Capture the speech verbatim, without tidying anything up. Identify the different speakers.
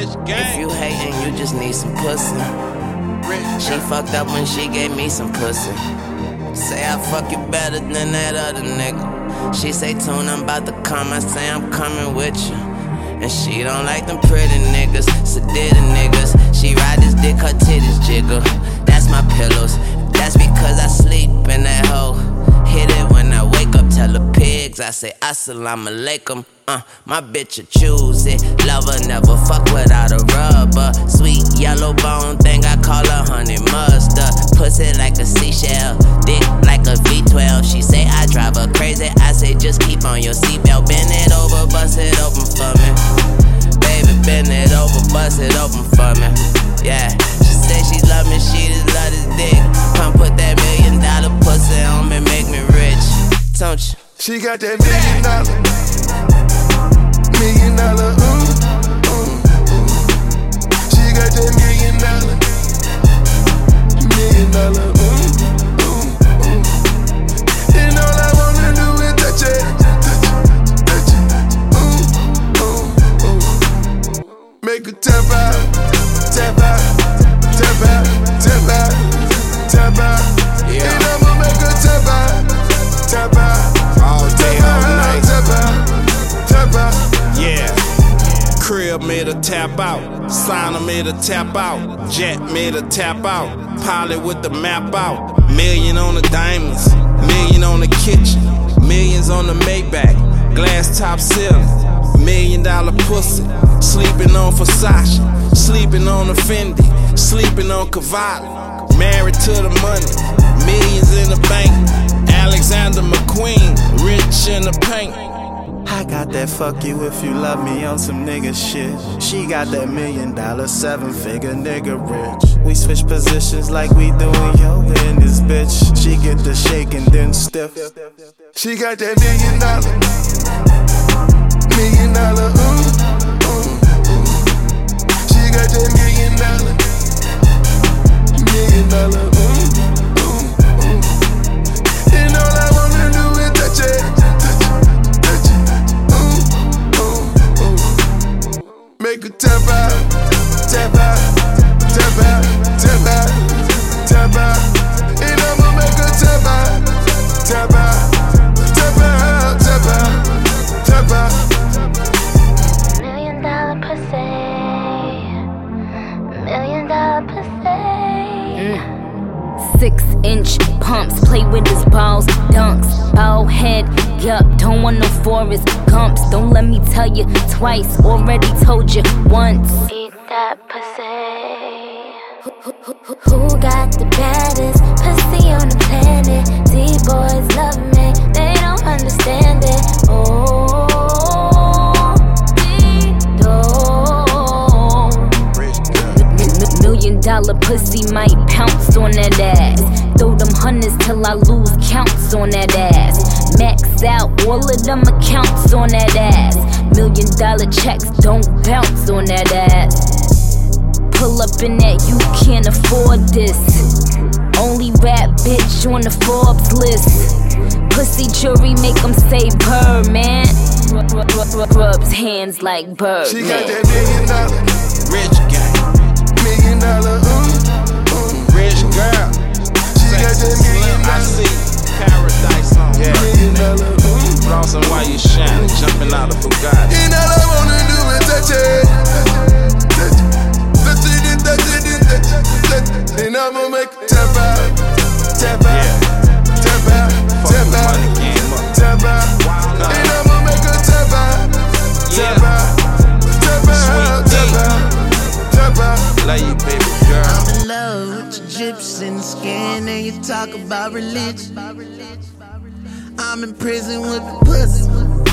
Speaker 1: If you hating, you just need some pussy. She fucked up when she gave me some pussy. Say I fuck you better than that other nigga. She say, Tune, I'm about to come. I say, I'm coming with you. And she don't like them pretty niggas, sedated niggas. She ride this dick, her titties jiggle. That's my pillows. That's because I sleep in that hole. Hit it when I wake up, tell the pigs I say assalamu alaikum. Uh, my bitch will choose it. Lover never fuck without a rubber. Sweet yellow bone thing, I call her honey mustard. Pussy like a seashell, dick like a V twelve. She say I drive her crazy, I say just keep on your seatbelt. Bend it over, bust it open for me. Baby, bend it over, bust it open for me. Yeah, she say she love me, she just love this dick. Come put that million dollar pussy on me, make me rich. Don't you?
Speaker 2: She got that million dollar, million dollar, ooh, ooh, ooh. She got that million dollar, million dollar, ooh, ooh, ooh. And all I wanna do is touch it, touch it, touch it, ooh, ooh, ooh. Make her tap out, tap out, tap out, tap out, tap out. Yeah. And I'ma make her tap out, tap out.
Speaker 3: All day, all night.
Speaker 2: Tap out, tap out.
Speaker 3: Yeah. Crib made a tap out. Signer made a tap out. Jet made a tap out. Pilot with the map out. Million on the diamonds. Million on the kitchen. Millions on the Maybach. Glass top ceiling. Million dollar pussy. Sleeping on Versace. Sleeping on a Fendi. Sleeping on Cavalli. Married to the money. Millions in the bank. Alexander McQueen, rich in the paint.
Speaker 4: I got that fuck you if you love me on some nigga shit. She got that million dollar, seven figure nigga rich. We switch positions like we doing yoga in this bitch. She get the shake and then stiff.
Speaker 2: She got that million dollar, million dollar, ooh, ooh, ooh. She got that million dollar, million dollar, ooh. And all I wanna do is touch it, touch it, touch it, ooh, ooh, ooh. Make her tap out, tap out, tap out, tap out, tap out. And I'ma make her tap out, tap out, tap out, tap out, tap out.
Speaker 5: Million dollar pussy, million dollar pussy.
Speaker 6: Mm. Six inch pumps, play with his balls, dunks, bald head, yup, don't want no Forrest Gumps. Don't let me tell you twice, already told you once.
Speaker 5: Eat that pussy. Who, who, who, who got the baddest pussy on the planet? These boys love me, they don't understand it. Oh,
Speaker 6: million dollar pussy might pounce on that ass. Throw them hundreds till I lose counts on that ass. Max out all of them accounts on that ass. Million dollar checks don't bounce on that ass. Pull up in that, you can't afford this. Only rap bitch on the Forbes list. Pussy jury make them say bird, man. Rubs hands like bird,
Speaker 2: She
Speaker 6: man.
Speaker 2: got that million dollar,
Speaker 3: Rich gang.
Speaker 2: million dollar, ooh, ooh.
Speaker 3: Rich girl.
Speaker 2: She got that million
Speaker 3: I
Speaker 2: dollar,
Speaker 3: see paradise on
Speaker 2: yeah.
Speaker 3: yeah.
Speaker 2: million dollar, ooh.
Speaker 3: Flossing while you shining, jumping out of Bugatti.
Speaker 2: And all I wanna do is touch it, touch it, touch it, and touch it, and touch it, touch it. And I'ma make it tap out, tap out,
Speaker 3: Yeah.
Speaker 2: tap out, tap
Speaker 3: Fucking
Speaker 2: out,
Speaker 3: money came up.
Speaker 2: tap out.
Speaker 3: Wild night.
Speaker 2: And I'ma make her tap out, tap
Speaker 3: Yeah.
Speaker 2: out, tap out,
Speaker 3: Sweet
Speaker 2: tap
Speaker 3: D.
Speaker 2: out, tap out.
Speaker 3: Love you, baby girl.
Speaker 1: I'm in love with your drips in the skin and you talk about religion. I'm in prison with the pussy.